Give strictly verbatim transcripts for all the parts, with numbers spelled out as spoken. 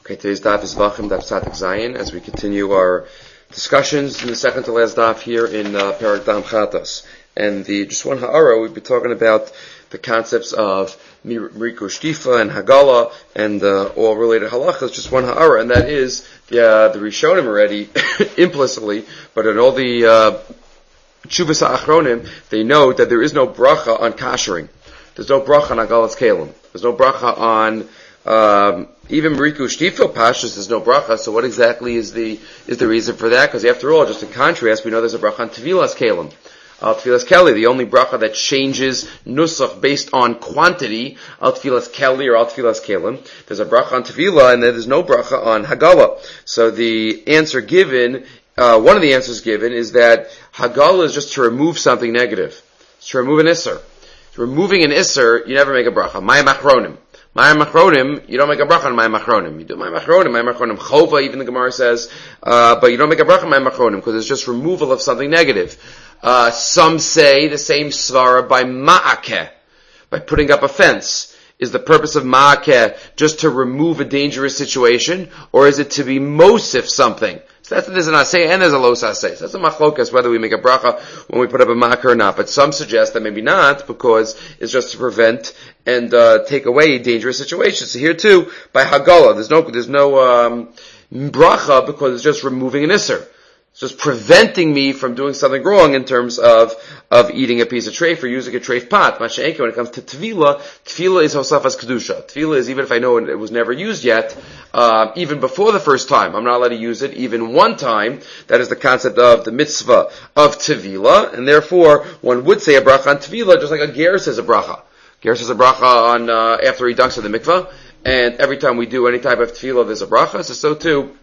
Okay, today's daf is Vachim, daf Tzadik Zayin, as we continue our discussions in the second to last daf here in uh, Parak Dam Chatas. And the just one ha'ara, we've been talking about the concepts of Miriku Shtifa and Hagala and uh, all related halachas, just one ha'ara, and that is the, uh, the Rishonim already, implicitly, but in all the uh, Tshuvas HaAchronim, they know that there is no bracha on kashering. There's no bracha on Hagalas Kalim. There's no bracha on Um, even Miriku Shtifa Pashas, there's no bracha, so what exactly is the, is the reason for that? Because after all, just in contrast, we know there's a bracha on Tevilas Kalim. Al Tevilas Keli, the only bracha that changes nusach based on quantity, Al Tevilas Keli or Al Tevilas Kalim. There's a bracha on Tevila, and there's no bracha on Hagala. So the answer given, uh, one of the answers given is that Hagala is just to remove something negative. It's to remove an Isser. Removing an Isser, you never make a bracha. Maya Machronim. Maya Machronim, you don't make a bracha on Maya Machronim. You do Maya Machronim, Maya Machronim Chova, even the Gemara says, uh, but you don't make a bracha on Maya Machronim, because it's just removal of something negative. Uh, some say the same svara by Ma'akeh, by putting up a fence. Is the purpose of Ma'akeh just to remove a dangerous situation, or is it to be mosif something? So that's, there's an asay and there's a los asay. So that's a machlokas whether we make a bracha when we put up a makar or not. But some suggest that maybe not, because it's just to prevent and uh, take away dangerous situations. So here too, by Hagala, there's no there's no um, bracha because it's just removing an isser. It's just preventing me from doing something wrong in terms of of eating a piece of treif or using a treif pot. Masha'enke, when it comes to tefillah, tefillah is hosafas kedusha. Tefillah is, even if I know it was never used yet, uh, even before the first time, I'm not allowed to use it even one time. That is the concept of the mitzvah of tefillah, and therefore one would say a bracha on tefillah just like a ger says a bracha. Ger says a bracha on uh, after he dunks in the mikvah, and every time we do any type of tefillah, there's a bracha. So so too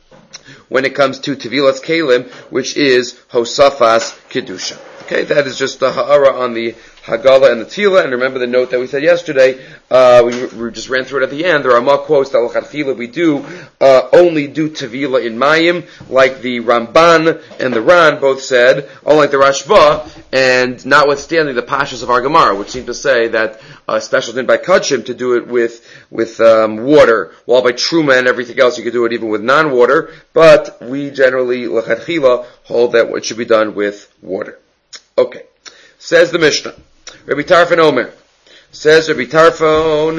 when it comes to Tevilas Kalim, which is Hosafas Kedusha. Okay, that is just the ha'ara on the Hagala and the Tila, and remember the note that we said yesterday, uh, we, we just ran through it at the end. There are more quotes that L'chadchila we do, uh, only do Tevila in Mayim, like the Ramban and the Ran both said, unlike the Rashba, and notwithstanding the Pashas of our Gemara, which seem to say that, uh, special din by Kudshim to do it with, with, um, water, while by Truma and everything else you could do it even with non-water, but we generally, L'chadchila, hold that it should be done with water. Okay. Says the Mishnah. Rabbi Tarfon Omer. Says Rabbi Tarfon,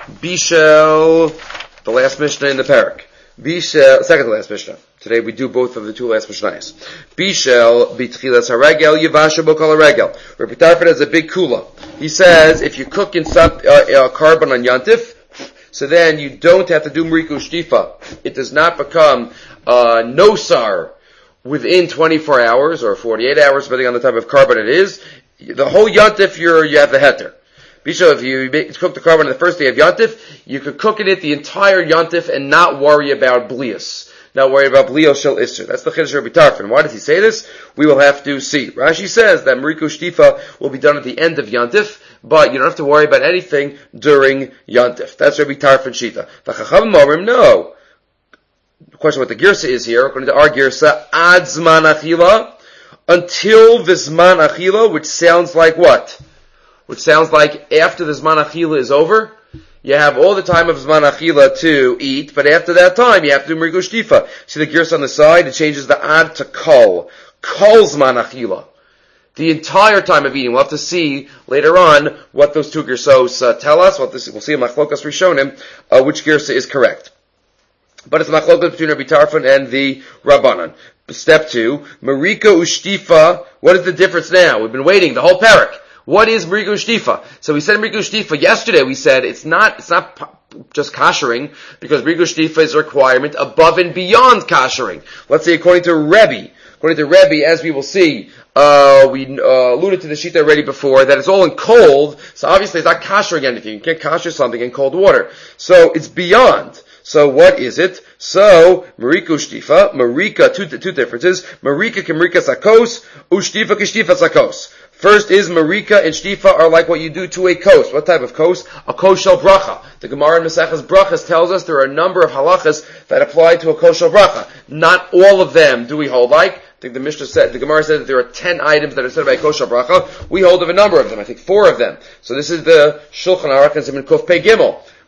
Bishel, the last Mishnah in the parak. Bishel, second to last Mishnah. Today we do both of the two last Mishnahs. Bishel, B'tchilas HaRegel, Yivasha Bokal HaRegel. Rabbi Tarfon has a big kula. He says, if you cook in some, uh, uh, carbon on Yantif, so then you don't have to do Miriku Shtifa. It does not become, uh, nosar within twenty-four hours or forty-eight hours, depending on the type of carbon it is. The whole yantif, you're, you have the heter. Bisha, if you make, cook the carbon on the first day of yantif, you could cook in it the entire yantif and not worry about blias. Not worry about blios shel isser. That's the chiddush of Rabbi Tarfon. Why does he say this? We will have to see. Rashi says that Miriku Shtifa will be done at the end of yantif, but you don't have to worry about anything during yantif. That's Rabbi Tarfon shita. The Chachamim Omrim, no. The question what the girsa is here, according to our girsa, ad zman achila, until the zman achila, which sounds like what? Which sounds like after the zman achila is over, you have all the time of zman achila to eat, but after that time you have to do Miriku Shtifa. See the girsa on the side, it changes the ad to kol. Kol zman achila. The entire time of eating. We'll have to see later on what those two girsos uh, tell us. We'll, have to see, we'll see in Machlokas Rishonim uh, which girsa is correct. But it's machlokas between Rabbi Tarfon and the Rabbanan. Step two, Marika Ushtifa. What is the difference now? We've been waiting the whole parak. What is Marika Ushtifa? So we said Marika Ushtifa yesterday. We said it's not it's not just kashering, because Marika Ushtifa is a requirement above and beyond kashering. Let's say according to Rebbe. According to Rebbe, as we will see, uh, we uh, alluded to the shita already before, that it's all in cold. So obviously it's not kashering anything. You can't kasher something in cold water. So it's beyond. So what is it? So, Marika Ushtifa, Marika, two, two differences. Marika ke Marika sakos, Ushtifa ke Shtifa sakos. First is Marika and Shtifa are like what you do to a kos. What type of kos? A kos shel bracha. The Gemara in Maseches Brachas tells us there are a number of halachas that apply to a kos shel bracha. Not all of them do we hold like. I think the Mishnah said, the Gemara said that there are ten items that are said by kos shel bracha. We hold of a number of them. I think four of them. So this is the Shulchan Aruch and Siman Kuf Pei Gimel.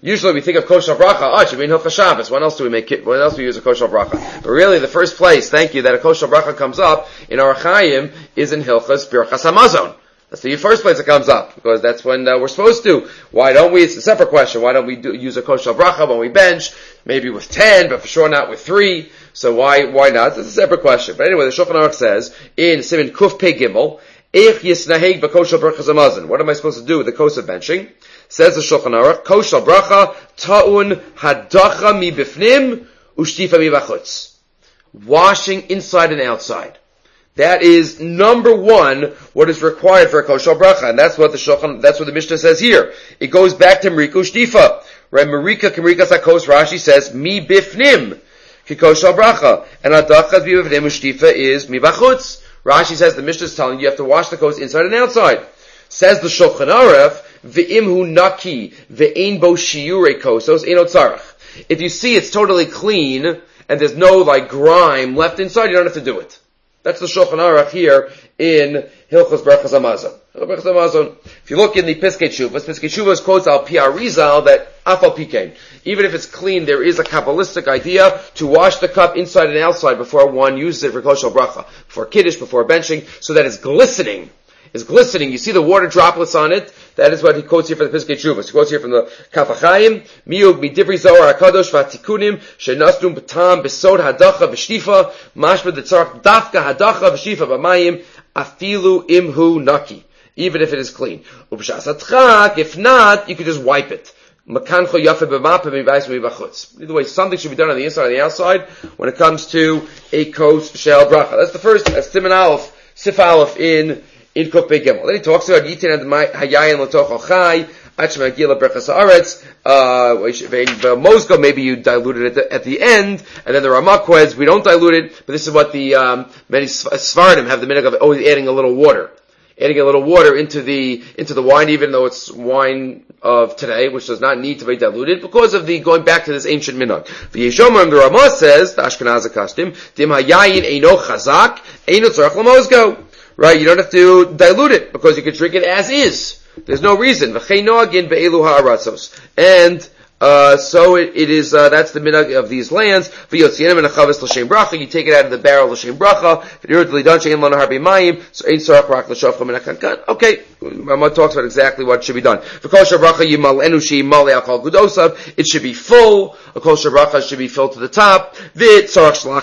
Usually we think of kosher bracha, oh, it should be in Hilchos Shabbos. When else do we make it? When else do we use a kosher bracha? But really, the first place, thank you, that a kosher bracha comes up in our Chaim is in Hilchos Birchas Hamazon. That's the first place it comes up, because that's when uh, we're supposed to. Why don't we? It's a separate question. Why don't we do, use a kosher bracha when we bench? Maybe with ten, but for sure not with three. So why why not? That's a separate question. But anyway, the Shulchan Aruch says in Siman Kuf Pei Gimel, Ich yisnaheg b'kosher brachas hamazon. What am I supposed to do with the kosher benching? Says the Shulchan Aruch, kosher bracha ta'un hadacha mi bifnim ushtifa mi bachutz. Washing inside and outside. That is number one, what is required for a kosher bracha, and that's what the Shulchan, that's what the Mishnah says here. It goes back to Marika Ushtifa. Right, Marika Kamrika Sakos, Rashi says, mi bifnim, ki kosher bracha, and hadacha mi bifnim ushtifa is mi bachutz. Rashi says the Mishnah is telling you you have to wash the kos inside and outside. Says the Shulchan Aruch, ve'imhu naki ve'ein bo shiurei kosos eno tzarach. If you see it's totally clean and there's no like grime left inside, you don't have to do it. That's the Shulchan Aruch here in Hilchos Berachas Hamazon. If you look in the Piskei Teshuvos, Piskei Teshuvos quotes al Pi Arizal that afal pikein, even if it's clean, there is a Kabbalistic idea to wash the cup inside and outside before one uses it for kosher bracha, before kiddush, before benching, so that it's glistening. It's glistening. You see the water droplets on it. That is what he quotes here for the Piskei Teshuvos. He quotes here from the Kaf HaChaim, Miug midivri Zohar HaKadosh v'atikunim shenastum b'tam b'sod hadacha v'shtifa mashma detzarach dafka hadacha v'shtifa b'mayim afilu imhu naki. Even if it is clean. If not, you could just wipe it. Either way, something should be done on the inside and the outside when it comes to a kos shel bracha. That's the first, that's Siman Aleph, Sif Aleph in in Kuf Pei Gimel. Then he talks about Yitin and Hayayin L'toch Chai, Achma Gila Berchas Haaretz, uh, Mosgo, maybe you dilute it at the, at the end, and then the Ramah says we don't dilute it, but this is what the, um, many Sfardim have the minhag of always adding a little water. Adding a little water into the, into the wine, even though it's wine of today, which does not need to be diluted, because of the, going back to this ancient minhag. The Yeshomar, the Ramah says, the Ashkenaz Akashtim, Dim Hayayin Eino Chazak, Eino Tzarach L'mosgo. Right, you don't have to dilute it, because you can drink it as is. There's no reason. And, uh, so it, it is, uh, that's the minhag of these lands. You take it out of the barrel l'shem bracha. Okay, Ramah talks about exactly what should be done. It should be full. A kosher bracha should be filled to the top. Should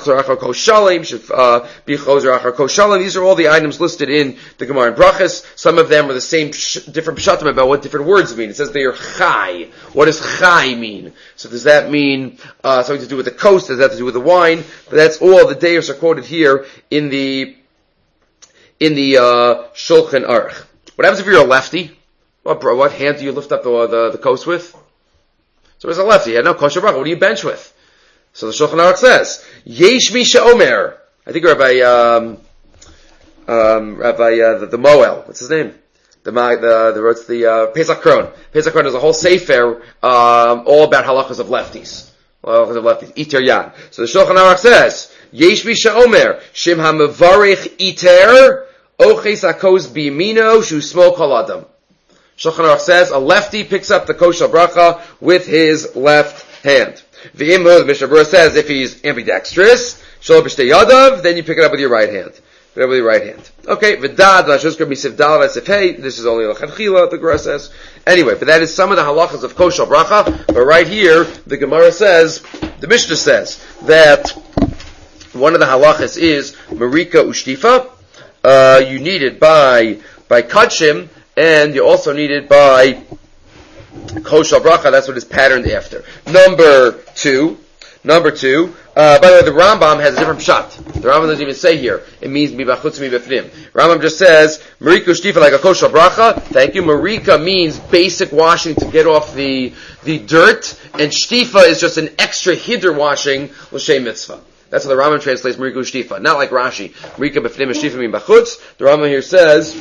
uh, be These are all the items listed in the Gemara in Brachas. Some of them are the same, different pshatim about what different words mean. It says they are chai. What does chai mean? So does that mean uh, something to do with the coast? Does that have to do with the wine? But that's all the deos are quoted here in the in the uh, Shulchan Aruch. What happens if you're a lefty? What, what hand do you lift up the the, the coast with? So as a lefty, you had no kosher bracha. What do you bench with? So the Shulchan Aruch says, Yesh mi she'omer. I think Rabbi um, um, Rabbi uh, the, the Moel. What's his name? The the the wrote the uh, Pesach Kron. Pesach Kron is a whole sefer um, all about halachas of lefties. Halachas of lefties. Iter yan. So the Shulchan Aruch says, Yesh mi she'omer shim ha'mevarich iter oches hakos biyamino shu smol kol adam. Shulchan Aruch says a lefty picks up the kosher bracha with his left hand. The Mishnah Berurah says if he's ambidextrous, shol b'shtei yadav, then you pick it up with your right hand. Pick it up with your right hand. Okay, v'dad lashuzkar misif dal v'sif hey. This is only l'chadchila, the Gemara says. Anyway, but that is some of the halachas of kosher bracha. But right here, the Gemara says, the Mishnah says that one of the halachas is marika ushtifa. Uh, you need it by by kachim. And you also need it by kosher bracha. That's what is patterned after. Number two. Number two. Uh, by the way, the Rambam has a different pshat. The Rambam doesn't even say here. It means mi bachutz mi befnim. Rambam just says marika ushtifa like a kosher bracha. Thank you. Marika means basic washing to get off the the dirt, and shtifa is just an extra hider washing l'shem mitzvah. That's how the Rambam translates marika ushtifa. Not like Rashi. Marika befnim shtifa mi bachutz. The Rambam here says.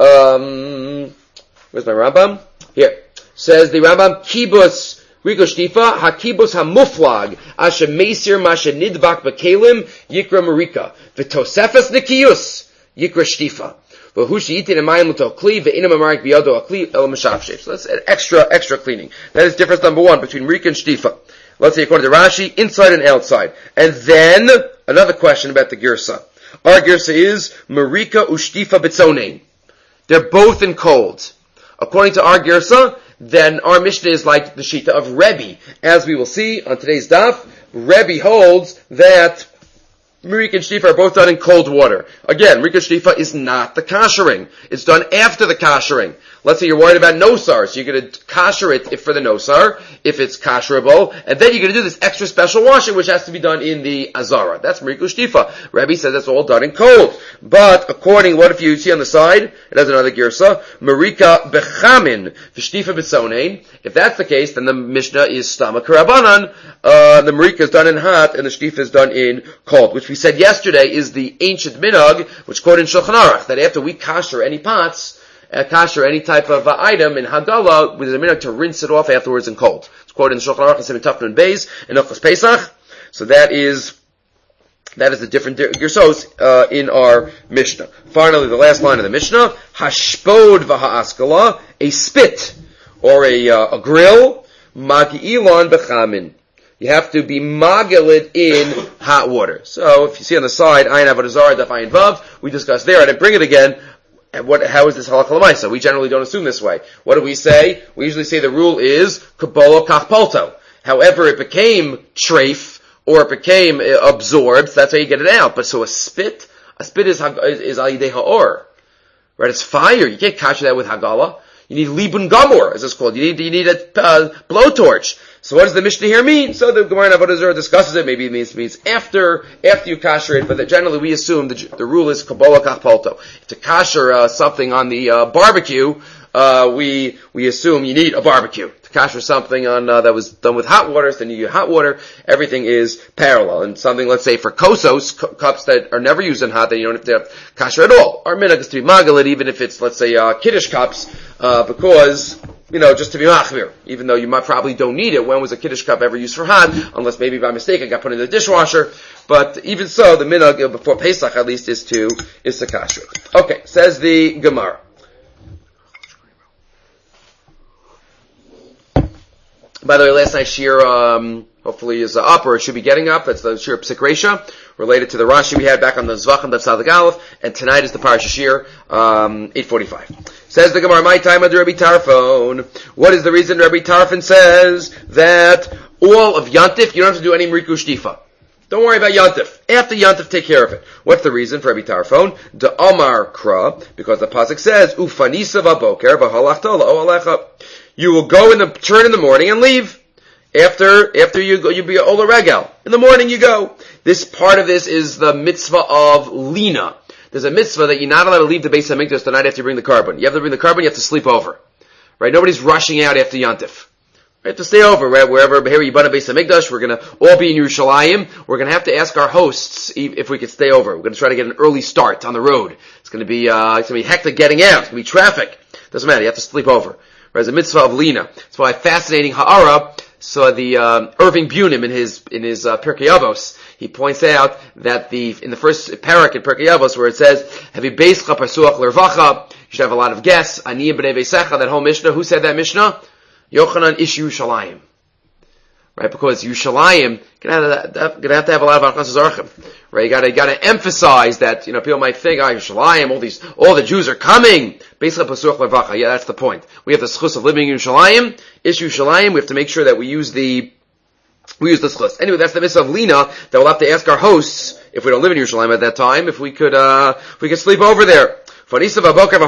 Um, where's my Rambam? Here. Says the Rambam, Kibus Riko Shtifa, HaKibus HaMuflag, Asha Meisir Masha Nidbak Bakalim, Yikra Marika, Vitosefas Nikius, Yikra Shtifa. So that's an extra, extra cleaning. That is difference number one between Marika and Shtifa. Let's say according to Rashi, inside and outside. And then, another question about the Girsa. Our Girsa is, Marika ushtifa bitzonein. They're both in cold. According to our Girsa, then our Mishnah is like the Shita of Rebbe. As we will see on today's daf, Rebbe holds that Marika and Shtifa are both done in cold water. Again, Marika and Shtifa is not the kashering. It's done after the kashering. Let's say you're worried about nosar, so you're going to kasher it if for the nosar, if it's kasherable, and then you're going to do this extra special washing, which has to be done in the azara. That's Marika Shtifa. Rebbe says that's all done in cold. But according, what if you see on the side, it has another girsa, Marika bechamin v'shtifa b'tzonein. If that's the case, then the Mishnah is stama karabanan. Uh, the Marika is done in hot, and the Shtifa is done in cold, which we said yesterday is the ancient minhag, which quoted in Shulchan Aruch, that after we kasher any pots, Uh, kasher, any type of uh, item in Hagala, with a minute to rinse it off afterwards in cold. It's quoted in Shulchan Aruch and Siman Tafnun Beis in Hilchos Pesach. So that is that is the different gersos uh, in our Mishnah. Finally, the last line of the Mishnah: Hashpod v'ha'askala, a spit or a uh, a grill, magi'ilan b'chamin. You have to be magelit in hot water. So if you see on the side, Ayin Avodah Zarah, Daf Ayin Vav, we discussed there. I didn't bring it again. And what, how is this halakha l'maisa? We generally don't assume this way. What do we say? We usually say the rule is kabbalah kachpolto. However, it became treif, or it became uh, absorbed, so that's how you get it out. But so a spit, a spit is is, is al yidei ha'or. Right? It's fire. You can't catch that with hagala. You need libun gamor, as it's called. You need, you need a uh, blowtorch. So what does the Mishnah here mean? So the Gemara in Avodah Zarah discusses it. Maybe it means, means after, after you kasher it, but that generally we assume the, the rule is kabbalah kachpolto. To kasher uh, something on the uh, barbecue, uh, we, we assume you need a barbecue. To kasher something on, uh, that was done with hot water, so then you use hot water. Everything is parallel. And something, let's say for kosos, cu- cups that are never used in hot, then you don't have to have kasher at all. Our minhag is to be magalit, even if it's, let's say, uh, kiddush cups, uh, because, you know, just to be machmir, even though you might probably don't need it. When was a kiddush cup ever used for hot? Unless maybe by mistake it got put in the dishwasher. But even so, the minhag before Pesach at least is to is to kasher. Okay, says the Gemara. By the way, last night's shir um, hopefully is uh, up, or it should be getting up. That's the shir of Psik Reisha, related to the Rashi we had back on the Zvachim Daf Sadik Aleph, and tonight is the Parasha shir, um, eight forty-five. Says the Gemara, my time under Rabbi Tarfon. What is the reason Rabbi Tarfon says that all of Yantif, you don't have to do any Mriku Shtifa? Don't worry about Yantif. After Yantif, take care of it. What's the reason for Rabbi Tarfon? The Amar Kra, because the pasuk says, Ufanisa v'boker v'halachta la'o alecha. You will go in the, turn in the morning and leave. After, after you go, you'll be Ola Regel. In the morning you go. This part of this is the mitzvah of Lina. There's a mitzvah that you're not allowed to leave the Beis HaMikdash the night after you bring the carbon. You have to bring the carbon, you have to sleep over. Right? Nobody's rushing out after Yantif. You have to stay over, right? Wherever, here you bought a Beis HaMikdash, we're gonna all be in Yerushalayim. We're gonna have to ask our hosts if we could stay over. We're gonna try to get an early start on the road. It's gonna be, uh, it's gonna be hectic getting out. It's gonna be traffic. Doesn't matter, you have to sleep over. Right? It's a mitzvah of Lina. That's why fascinating Ha'ara, so the, um, Irving Bunim in his, in his, uh, Pirkei Avos, he points out that the, in the first parak in Pirkei Avos where it says, Hevi beischa pasuach l'rvacha, you should have a lot of guests, Aniyim b'nei veisecha, that whole Mishnah, who said that Mishnah? Yochanan ish Yerushalayim. Right? Because Yerushalayim, gonna have, gonna have to have a lot of Achas Zarchim. Right? You gotta, you gotta emphasize that, you know, people might think, ah, oh, Yerushalayim, all these, all the Jews are coming. Basically, Pasuach L'Vacha. Yeah, that's the point. We have the schus of living in Yerushalayim. Ish Yerushalayim. We have to make sure that we use the, we use the schus. Anyway, that's the mitzvah of Lina, that we'll have to ask our hosts, if we don't live in Yerushalayim at that time, if we could, uh, if we could sleep over there. But we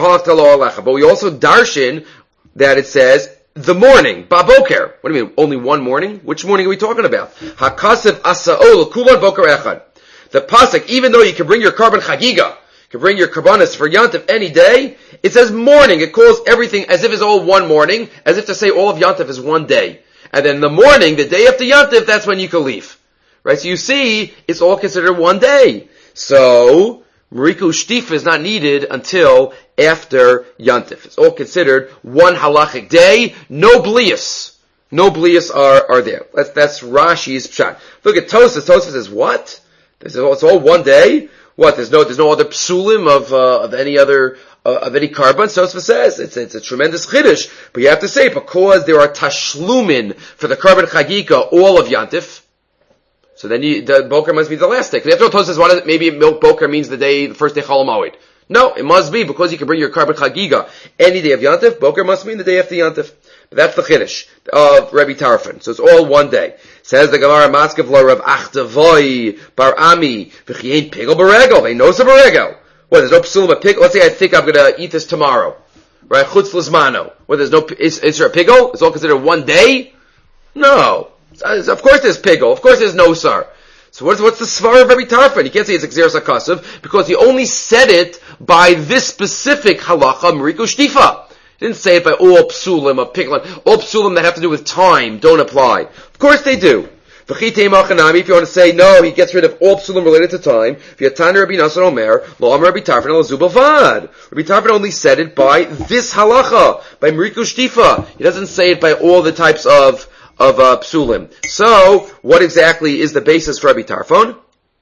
also darshin that it says, the morning, Baboker. What do you mean, only one morning? Which morning are we talking about? Hakasev asa'ol kulon boker echad. The pasuk, even though you can bring your carbon chagiga, you can bring your karbanis for Yantif any day, it says morning. It calls everything as if it's all one morning, as if to say all of Yantif is one day. And then the morning, the day after Yantif, that's when you can leave. Right? So you see, it's all considered one day. So, Mriku Shtifa is not needed until after Yantif. It's all considered one halachic day. No blias. No blias are, are there. That's, that's Rashi's pshat. Look at Tosas. Tosas says, what? It's all one day? What? There's no, there's no other psulim of, uh, of any other, uh, of any carbon. So it says, it's, it's a tremendous chiddush, but you have to say, because there are tashlumin for the carbon chagika, all of Yantif, so then you, the Boker must be the last day. Because after all, says, what is it? Maybe milk Boker means the day, the first day Chol Hamoed. No, it must be, because you can bring your carbon chagiga any day of Yantif, Boker must mean the day after Yantif. But that's the chiddush of Rabbi Tarfon. So it's all one day. Says the Gemara, Maskav lo Rav Achtavoy bar Ami v'chiein pigel beregel. They know some beregel. Well, there's no psulim a pigel. Let's say I think I'm going to eat this tomorrow, right? Chutz l'zmano. Well, there's no. Is, is there a pigel? It's all considered one day. No, of course there's pigel. Of course there's no sar. So what's, what's the svar of Rabbi Tarfon? You can't say it's Xeris HaKasav because he only said it by this specific halacha, Meriku Shtifa. He didn't say it by all psulim, of piglin. All psulim that have to do with time don't apply. Of course they do. If you want to say, no, he gets rid of all psulim related to time, Rabbi Nassan Omer, Lo Amar Rabbi Tarfon El Zubavad. Rabbi Tarfon only said it by this halacha, by Meriku Shtifa. He doesn't say it by all the types of of uh, psulim. So, what exactly is the basis for Rabbi Tarfon?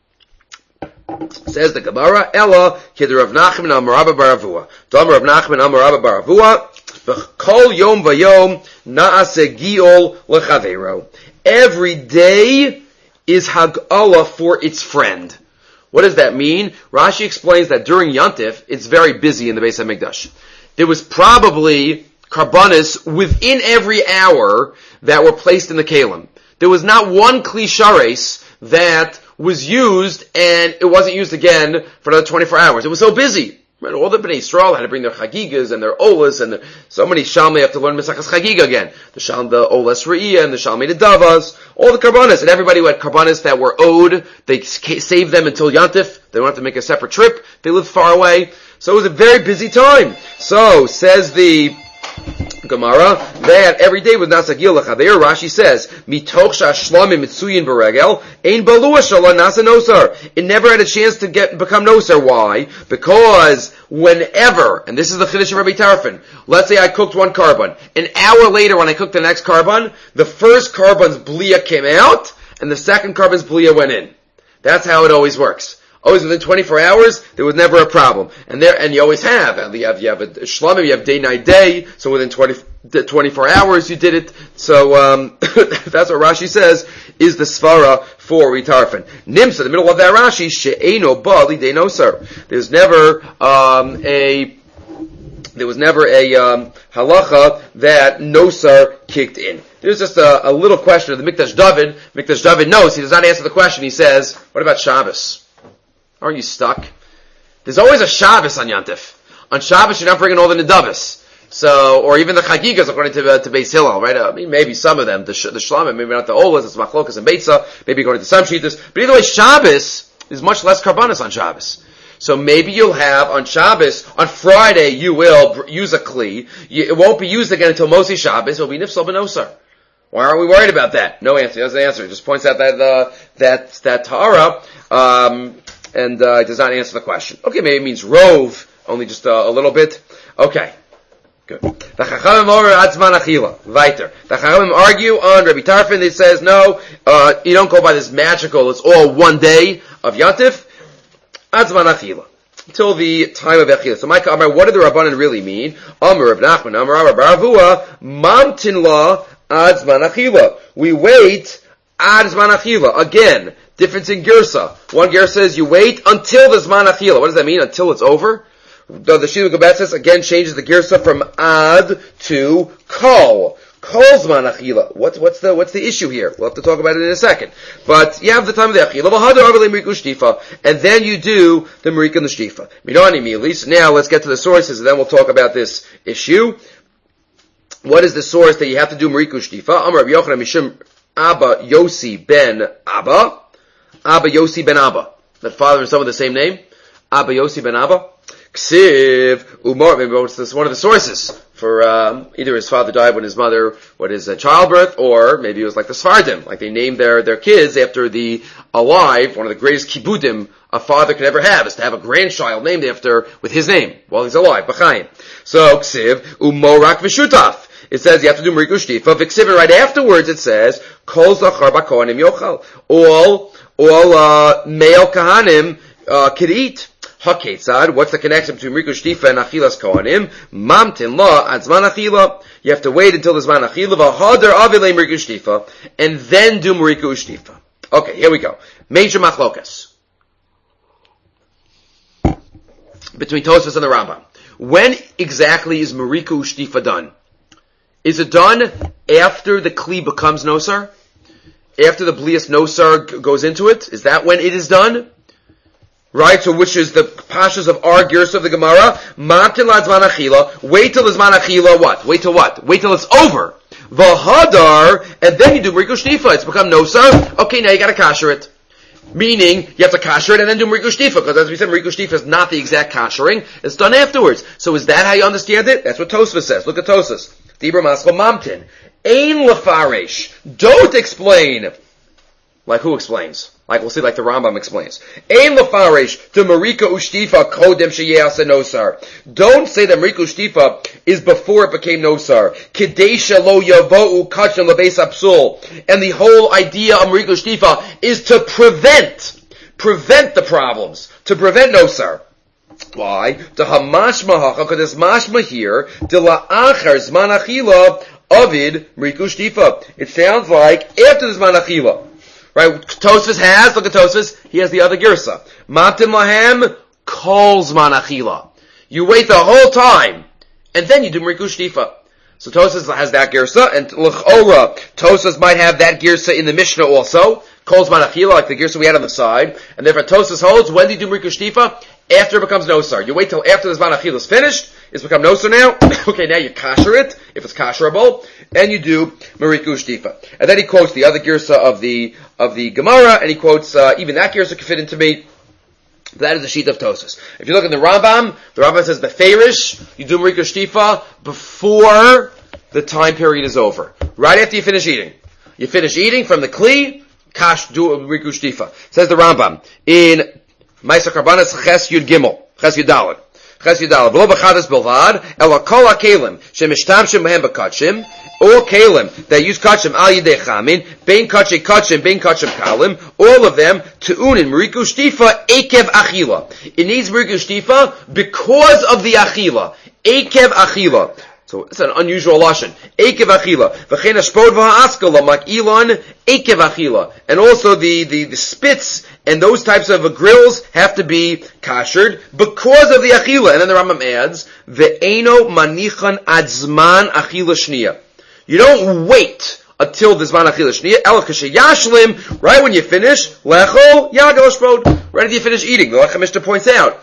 Says the Gemara, Ella, Kid Rav Nachman Amar Abba bar Avua. Dam Rav Nachman Amar Abba bar Avua, V'chol yom v'yom na'aseh gi'ol l'chaveiro. Every day is Hag'ala for its friend. What does that mean? Rashi explains that during Yantif, it's very busy in the Beis HaMikdash. There was probably karbanis within every hour that were placed in the kalim. There was not one kli shares that was used and it wasn't used again for another twenty-four hours. It was so busy. Right? All the Bnei Yisrael had to bring their chagigas and their olas, and the, so many shalmei have to learn Mesachas Chagiga again. The shalm, the olas re'iyah, and the shalmei davas, all the karbanis, and everybody who had karbanis that were owed, they saved them until Yantif. They don't have to make a separate trip. They lived far away. So it was a very busy time. So, says the Gemara, that every day with Nasagil L'chaver, Rashi says, Mitoch shashlamim mitzuyin beregel, ein balua shala nasa nosar. It never had a chance to get, become nosar. Why? Because whenever, and this is the chiddush of Rabbi Tarfon, let's say I cooked one carbon, an hour later when I cooked the next carbon, the first carbon's blia came out, and the second carbon's blia went in. That's how it always works. Always within twenty-four hours, there was never a problem. And there, and you always have. And you have, you have a shlamim, you have day, night, day. So within twenty, twenty-four hours, you did it. So, um, that's what Rashi says is the svara for Ritarfin. Nimsa, in the middle of that Rashi, she'eno bali de nosar. There's never, um, a, there was never a, um, halacha that nosar kicked in. There's just a, a little question of the Mikdash David. Mikdash David knows, he does not answer the question. He says, what about Shabbos? Aren't you stuck? There's always a Shabbos on Yantif. On Shabbos, you're not bringing all the Nedavas. So, or even the Chagigas, according to, uh, to Beis Hillel, right? I mean, maybe some of them, the, the Shlamim, maybe not the Olas, it's Machlokas and Beitza, maybe according to some Shitas. But either way, Shabbos is much less Karbanis on Shabbos. So maybe you'll have, on Shabbos, on Friday, you will use a Kli. You, it won't be used again until Mosi Shabbos. It'll be Nifsal Benosar. Why aren't we worried about that? No answer. That's the answer. It just points out that, uh, that, that Tahara, um, and uh, it does not answer the question. Okay, maybe it means rove, only just uh, a little bit. Okay, good. The Chachamim over Atzman Achila. Weiter. The Chachamim argue on Rabbi Tarfon. They says no, uh, you don't go by this magical. It's all one day of Yantif. Atzman Achila until the time of Echila. So, Micah, Amar, what do the Rabbanan really mean? Amar Rav Nachman, Amar Rav Bar Avua, Mamtin La Atzman Achila. We wait Atzman Achila again. Difference in Girsa. One Girsa says you wait until the Zman Achila. What does that mean? Until it's over? The, the Shila Gabetsis again changes the Girsa from Ad to Kol. Kol Zman Achila. What's, what's the, what's the issue here? We'll have to talk about it in a second. But you have the time of the Achila. And then you do the Marika and the Shtifa. Minani Milis. Now let's get to the sources and then we'll talk about this issue. What is the source that you have to do Marika Shtifa? Amar Rabbi Yochanan Mishum Abba Yossi ben Abba. Abba Yossi ben Abba. That father and son with the same name? Abba Yossi ben Abba. Ksiv Umar. Maybe it's one of the sources for um, either his father died when his mother, what is a childbirth, or maybe it was like the Sfardim, like they named their, their kids after the alive, one of the greatest kibudim a father could ever have, is to have a grandchild named after, with his name, while he's alive, B'chaim. So, Ksiv Umorak V'shutaf. It says you have to do Mariku Shtifa. V'ksiv, and right afterwards it says, Kol Zachar B'Kohanim Yochal. All All uh, male kahanim uh, could eat. Haketzad, what's the connection between Rikush Shtifa and Achilas Kohanim? Mamtin la ad Zman Achila. You have to wait until the Zman Achila, v'hadar avilei Rikush Shtifa, and then do Rikush Shtifa. Okay, here we go. Major machlokas between Tosfos and the Rambam. When exactly is Mariku Shtifa done? Is it done after the Kli becomes Nosar? After the Blias Nosar g- goes into it? Is that when it is done? Right, so which is the pashas of our Girsa of the Gemara? Mamtin la Zman Achila. Wait till the Zman Achila what? Wait till what? Wait till it's over. V'hadar, and then you do Mariku Shtifa. It's become Nosar. Okay, now you gotta kasher it. Meaning, you have to kasher it and then do Mariku Shtifa, because as we said, Mariku Shtifa is not the exact kashering. It's done afterwards. So is that how you understand it? That's what Tosfos says. Look at Tosfos. Dibra Maskal Mamtin. Ein lefaresh. Don't explain. Like who explains? Like we'll see, like the Rambam explains. Ein lefaresh to Marika Ushtifa kodem sheyasa nosar. Don't say that Marika Ushtifa is before it became nosar. Kedesha lo yavo'u kachem lebeis apsul. And the whole idea of Marika Ushtifa is to prevent, prevent the problems, to prevent nosar. Why? The hamashma hacha, because it's mashma here, de la'achar zman achila avid Marika Ushtifa. It sounds like after the zman achila. Right, Tosfos has, look at Tosfos, he has the other girsa. Mamtin lahem kol zman achila. You wait the whole time, and then you do Mariku Shtifa. So Tosfos has that girsa, and l'chora, Tosfos might have that girsa in the Mishnah also, kol zman achila, like the girsa we had on the side, and therefore Tosfos holds, when do you do Mariku Shtifa? After it becomes nosar. You wait till after the zman achila is finished, it's become nosar now, okay, now you kasher it, if it's kasherable, and you do Mariku Shtifa. And then he quotes the other girsa of the of the Gemara, and he quotes uh, even that girsa can fit into me. That is the sheet of Tosfos. If you look in the Rambam, the Rambam says the Ferish, you do Mariku Shtifa before the time period is over. Right after you finish eating. You finish eating from the Kli, Kash, do Mariku Shtifa. Says the Rambam, in Ma'aser Karbanos Ches Yud Gimel, Ches Yud Daled. Ches Yud Daled. V'lo b'chadas bilvad, ela kol ha'kelim, shemishtamshim b'hem b'katshim, all kelim that use kachim al yidei chamin, bein kachim kachim, bein kachim kalim, all of them tu'unin Mariku Shtifa ekev achila. It needs Mariku Shtifa because of the achila. Ekev achila. So it's an unusual lashon. Ekev achila. V'chein hashpod v'ha'askala mak ilan ekev achila. And also the, the, the spits and those types of uh, grills have to be kashered because of the achila. And then the Rambam adds, ve'eno manichan ad zman achila shniya. You don't wait until the zman achila shniya. El kashe yashlim, right when you finish, lecho yagel hashpod. Right after you finish eating. The Lechem Mishnah points out.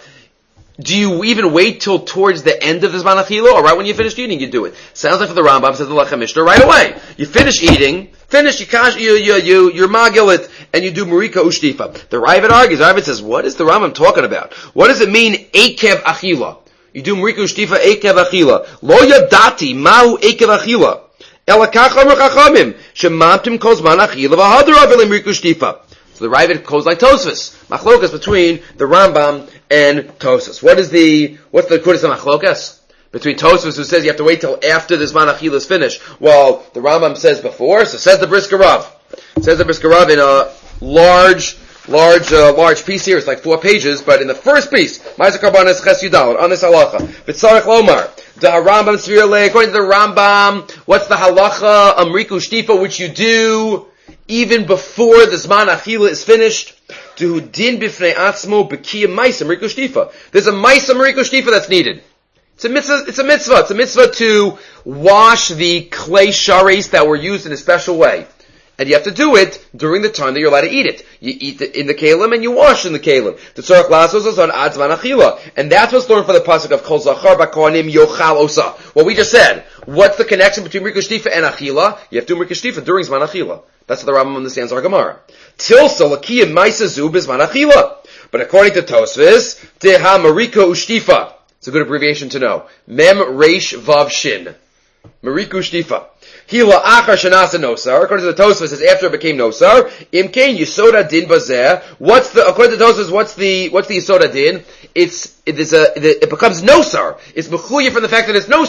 Do you even wait till towards the end of the zman achila, or right when you finish eating you do it? Sounds like for the Rambam, says the Lechem Mishnah, right away. You finish eating, finish, you kash, you, you, you, you're magil it, and you do Mariku Ushtifa. The Ravid argues, the Ravid says, what is the Rambam talking about? What does it mean, ekev achila? You do Mariku Ushtifa, ekev achila. Lo yadati, mahu ekev achila. Elakach amr chachamim, shemamtim kol zman achila, v'hadar avilim Mariku Ushtifa. So the Ravid goes like Tosfos. Machlokas between the Rambam and Tosfos. What is the, what's the Kudas of Machlokas? Between Tosfos, who says you have to wait till after the Zman Achila is finished, while the Rambam says before, so says the Brisker Rav. Says the Brisker Rav in a large, large, uh, large piece here, it's like four pages, but in the first piece, Ma'aser Karbanos Ches Yud Daled, on this halacha, V'tzarech Lomar, the Rambam Sfira Le, according to the Rambam, what's the halacha, Mariku Shtifa, which you do, even before the Zman Achila is finished, to din b'fnei atzmo b'kiyam ma'aser Mariku Shtifa. There's a ma'aser Mariku Shtifa that's needed. It's a mitzvah, it's a mitzvah, it's a mitzvah to wash the clay sharis that were used in a special way. And you have to do it during the time that you're allowed to eat it. You eat it in the kalim and you wash in the kalim. The tzorach lasos is on ad zman achila. And that's what's learned for the pasuk of kol zachar b'kohanim yochal osa. What we just said. What's the connection between Mariku Shtifa and achila? You have to do Mariku Shtifa during zman achila. That's what the Rambam understands our Gemara. Tilsa l'kiyam ma'aser zu b'zman achila. But according to Tosfos, teha Mariku Shtifa. It's a good abbreviation to know. Mem reish vav shin. Mariku Shtifa. Hila achar shenasa nosar. According to the Tosfos, it says after it became nosar. Imkein yisoda din bazeh. What's the, according to the Tosfos, what's the, what's the yisoda din? It's, it is a, it becomes nosar. It's mechuyev from the fact that it's nosar.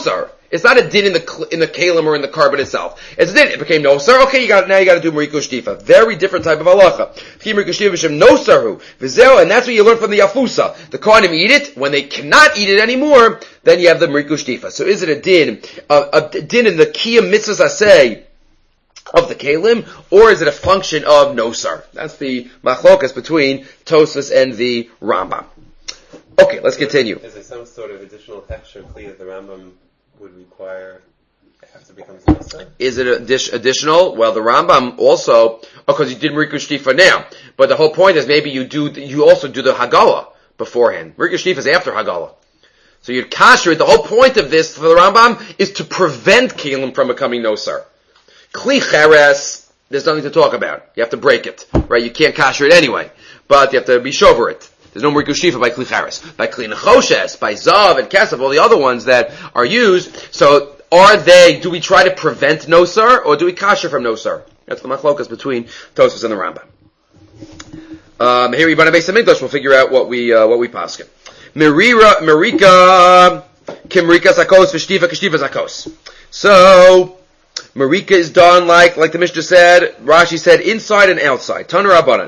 It's not a din in the in the kalim or in the carbon itself. It's a din. It became nosar. Okay, you got now you got to do mariko shtifa. Very different type of halacha. Mariko shtifa b'shem nosaru v'zeo, and that's what you learn from the yafusa. The kohanim eat it when they cannot eat it anymore. Then you have the mariko shtifa. So is it a din? Uh, a din in the kiyam mitzvahs aseh of the kalim, or is it a function of nosar? That's the machlokas between Tosfos and the Rambam. Okay, let's continue. Is there some sort of additional texture clear that the Rambam would require after it becomes nosar? Is it addi- additional? Well, the Rambam also, because you did Mariko Shtifa now, but the whole point is maybe you do, you also do the Hagala beforehand. Mariko Shtifa is after Hagala. So you'd kasher it. The whole point of this for the Rambam is to prevent kalim from becoming nosar. Kli cheres, there's nothing to talk about. You have to break it, right? You can't kasher it anyway, but you have to be shover it. There's no Mariko Shtifa by Kli cheres. By Kli nechoshes, by zav and kesef, all the other ones that are used. So are they, do we try to prevent nosar, or do we kasher from nosar? That's the machlokas between Tosfos and the Rambam. Um, here we Beis Hamikdash, we'll figure out what we, uh, what we paskin. Merira, Merika, Kimrika Zakos, Vishtiva, Kishtiva Zakos. So, Marika is done like, like the Mishnah said, Rashi said, inside and outside. Tana Rabbanan.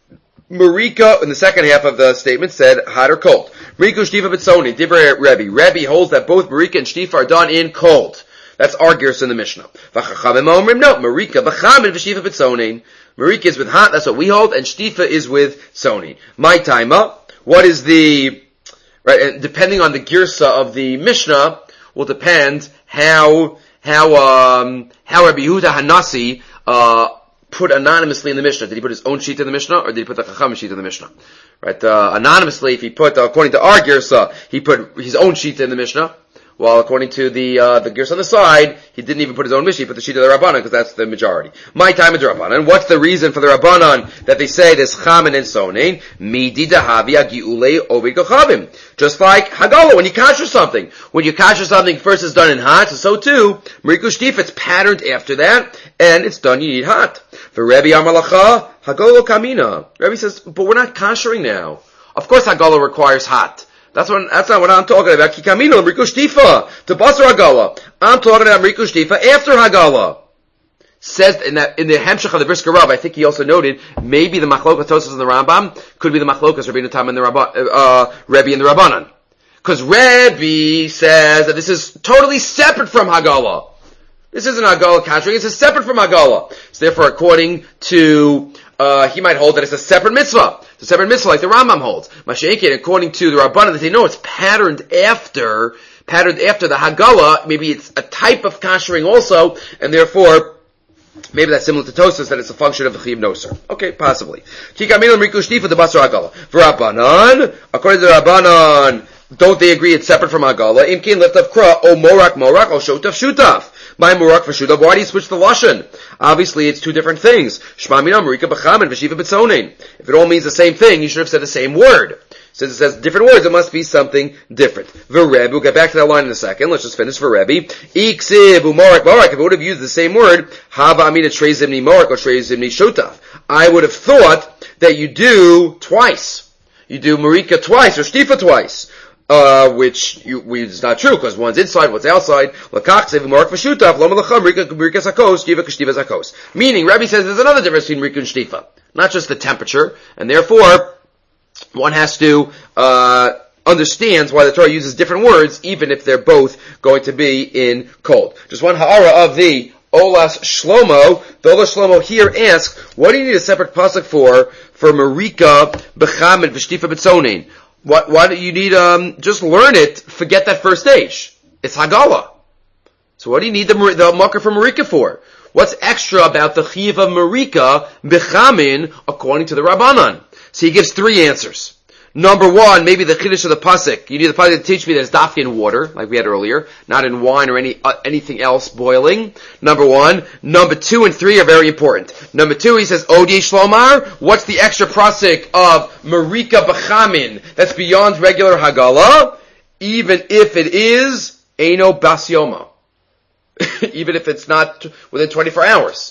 Marika, in the second half of the statement, said, hot or cold. Marika Shtifa B'tzoni, Divrei Rebbe. Rebbe holds that both Marika and Shtifa are done in cold. That's our gears in the Mishnah. V'chachamim omrim, no, Marika B'chamin V'shtifa B'tzonin. Marika is with hot, that's what we hold, and Shtifa is with Tzoni. My taima, what is the, right, and depending on the girsa of the Mishnah, will depend how, how, um, how Rabbi Yehuda Hanasi, uh, put anonymously in the Mishnah. Did he put his own sheet in the Mishnah, or did he put the Chacham sheet in the Mishnah? Right, uh, anonymously, if he put, uh, according to our girsa, he put his own sheet in the Mishnah, while according to the, uh, the girsa on the side, he didn't even put his own Mishnah, he put the sheet of the Rabbanan, because that's the majority. My time of the Rabbanan, what's the reason for the Rabbanan that they say this Chamin and Sonin? Midi dahavi agiulei ovid kochavim. Just like Hagala, when you kasher something. When you kasher something, first it's done in hot, so, so too, Mariko Shtifa, it's patterned after that, and it's done, you need hot. For Rebbe Amalacha, Hagala Kamina. Rebbe says, but we're not kashering now. Of course Hagala requires hot. That's what, that's not what I'm talking about. Ki Kamina, Mariko Shtifa, to Basar Hagala. I'm talking about Mariko Shtifa after Hagala. Says in that, in the Hemshech of the Brisker Rav, I think he also noted, maybe the Machlokas Tosfos and the Rambam could be the Machlokas Rabbeinu Tam and the Rabba, uh, Rebbe and the Rabbanan. Because Rebbe says that this is totally separate from Hagala. This isn't Hagala kashering, this is separate from Hagala. So therefore, according to, uh, he might hold that it's a separate mitzvah. It's a separate mitzvah like the Rambam holds. Masha'ekin, according to the Rabbanan, they say, no, it's patterned after, patterned after the Hagala, maybe it's a type of kashering also, and therefore, maybe that's similar to Tosfos, that it's a function of the Chiv Nosar. Okay, possibly. Kikamil Mariko Shtifa the Basar Hagala. For Rabbanan, according to the Rabbanan, don't they agree it's separate from Hagala? Imkin lift of Kra, O Morak Morak, O Shotaf Shutaf. My Morak for Shutaf, why do you switch the Lashon? Obviously, it's two different things. Shma Mina Marika B'chamin V'shiva B'tzonin. If it all means the same thing, you should have said the same word. Since it says different words, it must be something different. V'Rebbe, we'll get back to that line in a second. Let's just finish V'Rebbe. Iksiv u'morak morak. If it would have used the same word, Hava Amina Trei Zimni Morak or Trei Zimni Shotaf. I would have thought that you do twice. You do Marika twice or Shtifa twice. Uh, which you, we, is not true, because one's inside, one's outside. Meaning, Rebbe says there's another difference between Marika and Shtifa. Not just the temperature, and therefore, one has to, uh, understand why the Torah uses different words, even if they're both going to be in cold. Just one ha'ara of the Olas Shlomo. The Olas Shlomo here asks, what do you need a separate pasuk for, for Marika, B'chamin, V'shtifa B'tzonin? What, why do you need, um, just learn it, forget that first stage. It's Hagala. So what do you need the, the Makar for Marika for? What's extra about the Chiv of Marika, B'chamin, according to the Rabbanan? So he gives three answers. Number one, maybe the Chiddush of the Pasuk. You need the Pasuk to teach me that it's dafki in water, like we had earlier, not in wine or any, uh, anything else boiling. Number one. Number two and three are very important. Number two, he says, Odi Shlomar, what's the extra Pasuk of Marika B'chamin that's beyond regular Hagala? Even if it is Eino Bas Yoma. Even if it's not within twenty-four hours.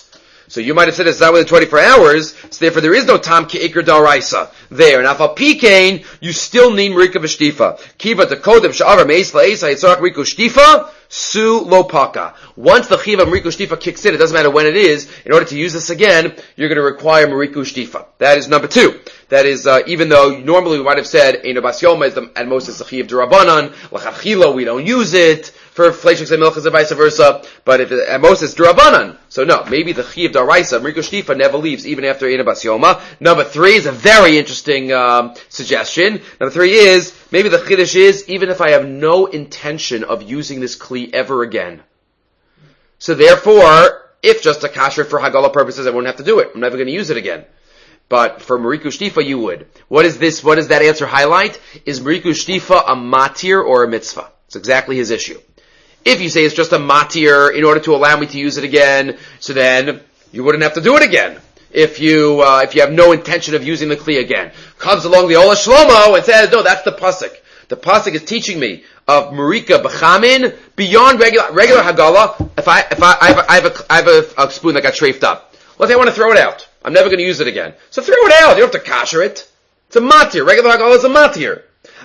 So you might have said it's not within twenty-four hours, so therefore there is no tam ke'ikr daraisa there. And afal pikein, you still need Marika v'shtifa. Kiva to kodem sha'avar me'es la'es ha'yitzarach Marika shtifa, su lo paka. Once the chiv of Marika shtifa kicks in, it doesn't matter when it is, in order to use this again, you're going to require Marika shtifa. That is number two. That is, uh, even though normally we might have said, Eino bas yoma is the, at most it's the chiv d'Rabbanan, l'chachila we don't use it, for fleishik and milchas and vice versa, but if it, at most it's d'Rabbanan. So no, maybe the chiv d'Araisa, Marika shtifa, never leaves, even after Eino bas yoma. Number three is a very interesting, um, suggestion. Number three is, maybe the chiddush is, even if I have no intention of using this kli ever again. So therefore, if just a kasher for Hagala purposes, I won't have to do it. I'm never going to use it again. But for Mariku Shtifa, you would. What is this, what does that answer highlight? Is Mariku Shtifa a matir or a mitzvah? It's exactly his issue. If you say it's just a matir in order to allow me to use it again, so then you wouldn't have to do it again. If you, uh, if you have no intention of using the kli again. Comes along the Ola Shlomo and says, no, that's the pasuk. The pasuk is teaching me of Marika B'chamin beyond regular, regular Hagala. If I, if I, I have, a, I have, a, I have a, a spoon that got strafed up. Let's say I want to throw it out. I'm never going to use it again. So throw it out. You don't have to kasher it. It's a matir. Regular Hagala is a matir.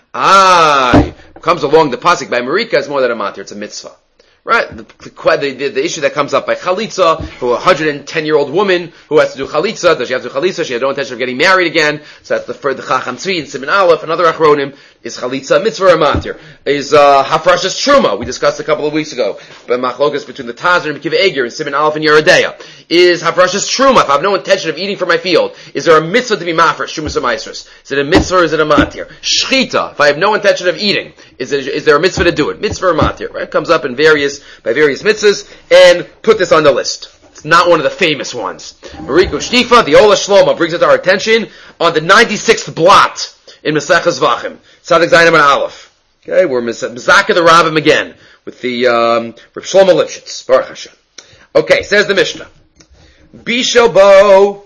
Ah, comes along the pasuk by Marika is more than a matir. It's a mitzvah. Right? The, the, the, the issue that comes up by Chalitza, who a one hundred ten year old woman who has to do Chalitza, does she have to do Chalitza? She had no intention of getting married again. So that's the, for the Chacham Tzvi and Siman Aleph and other Achronim. Is Chalitza mitzvah or matir? Is, uh, Hafrashas Truma, we discussed a couple of weeks ago, but Machlokas between the Tazar and Mekiva Eger and Siman Aleph and Yeridea. Is Hafrashas Truma, if I have no intention of eating from my field, is there a mitzvah to be mafresh, Trumas or Maisros? Is it a mitzvah or is it a matir? Shchita, if I have no intention of eating, is it, is there a mitzvah to do it? Mitzvah or matir, right? It comes up in various, by various mitzvahs, and put this on the list. It's not one of the famous ones. Mariku Shtifa, the Ola Shlomo, brings it to our attention on the ninety-sixth blot in Maseches Vachim. Tzadik Zayin and Aleph. Okay, we're Mizaka the Rabbim again, with the, um, Reb Shlomo Lipschitz. Baruch Hashem. Okay, says the Mishnah. Bishobo.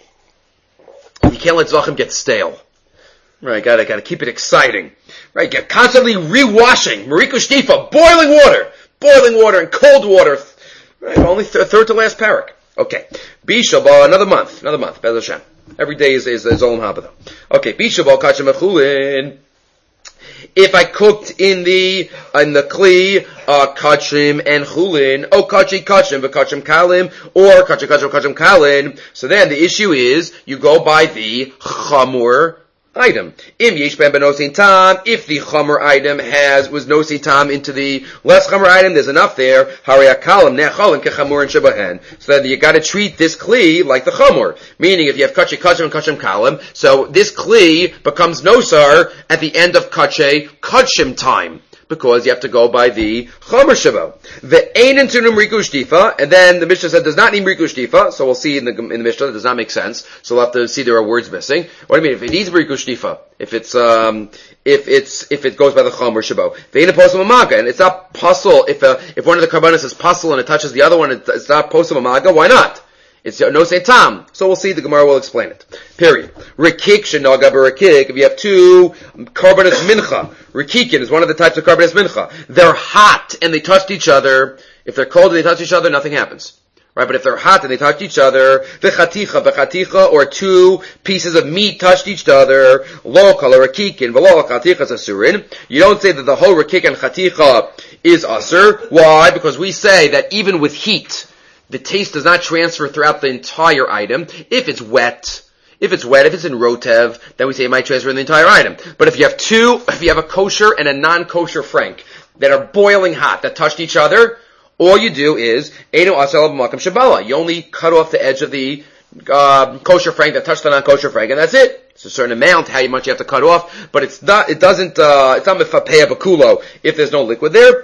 You can't let Zvachim get stale. Right, gotta, gotta keep it exciting. Right, get constantly rewashing. Mariku Shtifa, boiling water. Boiling water and cold water. Right, only th- third to last parak. Okay. Bishobo, another month, another month, Bez Hashem. Every day is, is, is Olam Haba though. Okay, Bishobo, Kachem Echulin. If I cooked in the, in the kli, uh, kachim and chulin, oh, kachi kachim, but kachim kalim, or kachi kachim, kachim kalim, so then the issue is, you go by the chamur item. Im yesh ben benosin tam, if the chamur item has, was nosin tam into the less chamur item, there's enough there, hariyakalim ne'cholin kechamur and shabahen. So then you gotta treat this kli like the chamur. Meaning if you have kachi kachim and kachim kalim, so this kli becomes nosar at the end of kache kachim time. Because you have to go by the Chomer Shabo. The Einen Tunum Riku Shtifa, and then the Mishnah said does not need Riku Shtifa, so we'll see in the, in the Mishnah that does not make sense, so we'll have to see there are words missing. What do you mean? If it needs Riku Shtifa, if it's, um, if it's, if it goes by the Chomer Shabo. The Einen Posel Mamaga, and it's not puzzle, if, uh, if one of the Karbanas is puzzle and it touches the other one, it's not Posel Mamaga, why not? It's no say tam. So we'll see, the Gemara will explain it. Period. Rikik shenaga b'rikik, if you have two karbanos mincha, rikikin is one of the types of karbanos mincha. They're hot and they touched each other. If they're cold and they touch each other, nothing happens. Right? But if they're hot and they touched each other, v'chaticha, v'chaticha, or two pieces of meat touched each other, lo kala rikikin, v'lo chaticha asurin. You don't say that the whole rikik and chaticha is asur. Why? Because we say that even with heat, the taste does not transfer throughout the entire item. If it's wet, if it's wet, if it's in rotev, then we say it might transfer in the entire item. But if you have two, if you have a kosher and a non-kosher frank that are boiling hot, that touched each other, all you do is, Eino asel b'makam shabala. You only cut off the edge of the uh, kosher frank that touched the non-kosher frank, and that's it. It's a certain amount, how much you have to cut off, but it's not, it doesn't, uh, it's not mefapeya bakulo if there's no liquid there.